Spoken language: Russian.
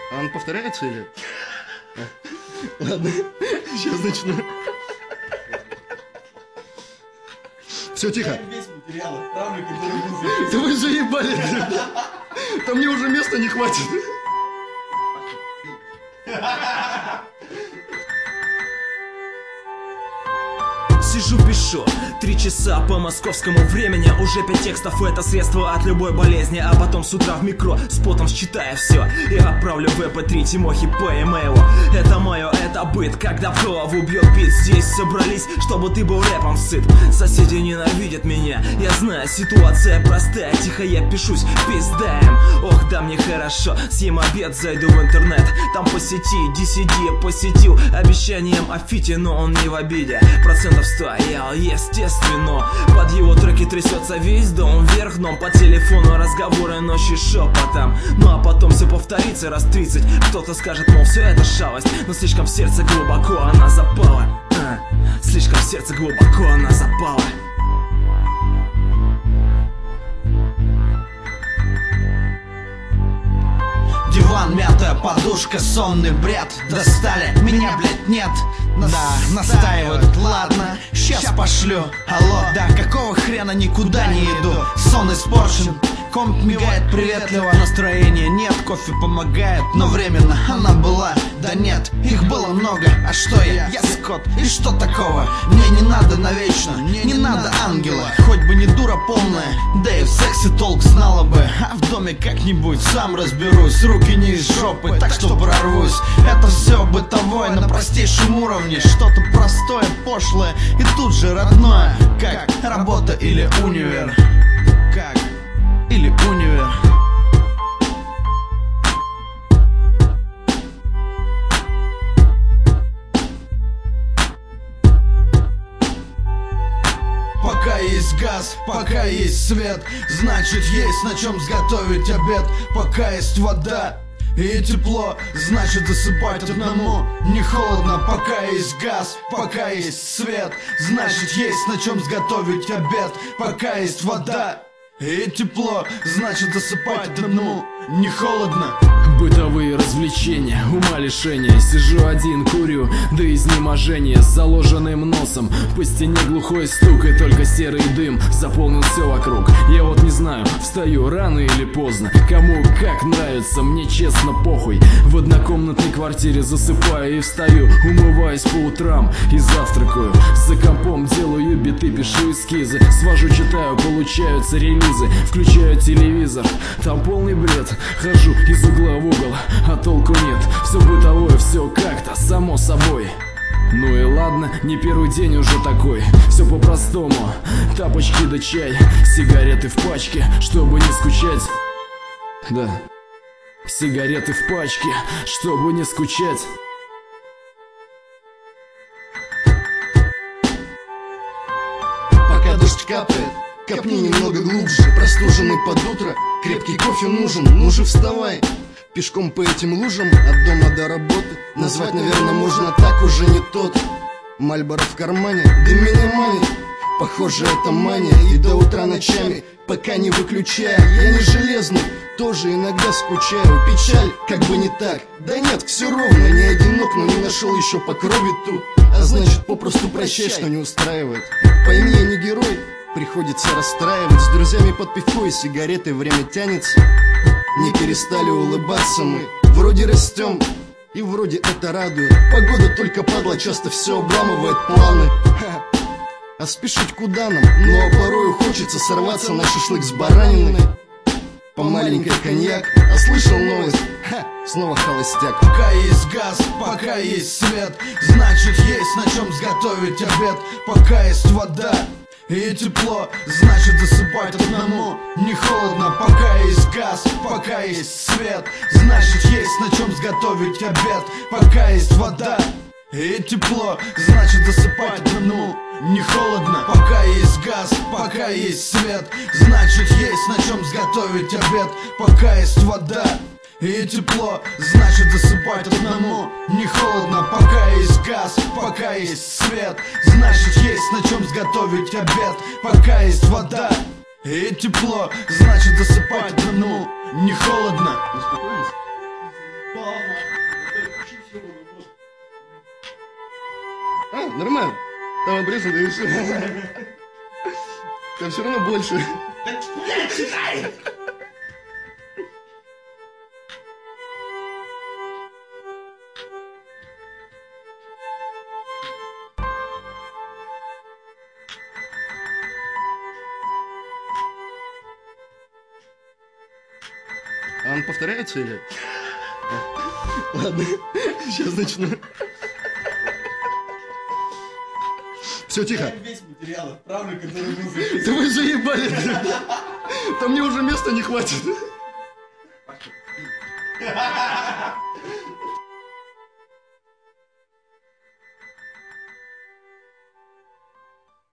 А он повторяется или? Ладно, сейчас начну. Все, тихо. Весь материал отправлю, который был записан. Да вы заебали. Там мне уже места не хватит. Сижу, пишу 3 часа по московскому времени. Уже 5 текстов, это средство от любой болезни. А потом с утра в микро с потом считая все и отправлю в MP3 Тимохи по имейлу. Это мое, это быт, когда в голову бьет бит. Здесь собрались, чтобы ты был рэпом сыт. Соседи ненавидят меня, я знаю, ситуация простая. Тихо я пишусь, пиздаем. Ох, да мне хорошо, съем обед, зайду в интернет. Там по сети, DCD посетил обещанием о фите, но он не в обиде. Процентов 100 я, естественно. Под его треки трясется весь дом вверх дном. По телефону разговоры ночью шепотом. Ну а потом все повторится раз 30. Кто-то скажет, мол, все это шалость, но слишком в сердце глубоко она запала. Слишком в сердце глубоко она запала. Диван, мятая подушка, сонный бред. Достали, меня, блять, нет. Да, настаивают, ладно, сейчас пошлю. Алло, да какого хрена никуда не иду? Сон испорчен, комп мигает приветливо. Настроения нет, кофе помогает, но временно она была. Да нет, их было много, а что я скот, и что такого? Мне не надо навечно, не надо ангела. Хоть бы не дура полная, да и в сексе толк знала бы. А в доме как-нибудь сам разберусь. Руки не из жопы, так что прорвусь. Это все бытовое на простейшем уровне. Что-то простое, пошлое и тут же родное. Как работа или универ. Как или универ. Пока есть газ, пока есть свет, значит есть на чем сготовить обед. Пока есть вода и тепло, значит засыпать одному не холодно. Пока есть газ, пока есть свет, значит есть на чем сготовить обед. Пока есть вода и тепло, значит засыпать одному не холодно. Бытовые развлечения, ума лишения. Сижу один, курю до изнеможения, с заложенным носом. По стене глухой стук и только серый дым заполнил все вокруг. Я вот не знаю, встаю рано или поздно, кому как нравится, мне честно похуй. В однокомнатной квартире засыпаю и встаю, умываюсь по утрам и завтракаю. За компом делаю биты, пишу эскизы, свожу, читаю, получаются релизы. Включаю телевизор, там полный бред. Хожу из угла в угол, а толку нет. Все бытовое, все как-то само собой. Ну и ладно, не первый день уже такой. Все по-простому, тапочки да чай, сигареты в пачке, чтобы не скучать. Да, сигареты в пачке, чтобы не скучать. Пока дождь капает, копни немного глубже. Простуженный под утро, крепкий кофе нужен. Ну же вставай, пешком по этим лужам, от дома до работы. Назвать, наверное, можно так, уже не тот. Мальборо в кармане, дым меня манит. Похоже, это мания, и до утра ночами, пока не выключая. Я не железный, тоже иногда скучаю. Печаль, как бы не так. Да нет, все ровно, не одинок, но не нашел еще по крови тут. А значит, попросту прощай, что не устраивает. Пойми, я не герой, приходится расстраивать. С друзьями под пивко и сигаретой время тянется. Не перестали улыбаться мы, вроде растем, и вроде это радует. Погода только падла, часто все обламывает планы. А спешить куда нам? Ну а порою хочется сорваться на шашлык с бараниной. По маленькой коньяк, а слышал новость? Снова холостяк. Пока есть газ, пока есть свет, значит есть на чем сготовить обед. Пока есть вода и тепло, значит засыпать одному не холодно. Пока есть газ, пока есть свет, значит есть на чем сготовить обед. Пока есть вода и тепло, значит засыпать одному не холодно. Пока есть газ, пока есть свет, значит есть на чем сготовить обед. Пока есть вода и тепло, значит засыпать одному не холодно. Пока есть газ, пока есть свет, значит есть на чем сготовить обед. Пока есть вода и тепло, значит засыпать одному не холодно. А, нормально. Там обрезано и все. Там все равно больше. Блядь, читай! А он повторяется или? Ладно, сейчас начну. Все, тихо. Я весь материал отправлю, который был записан. Да вы заебали. Там мне уже места не хватит.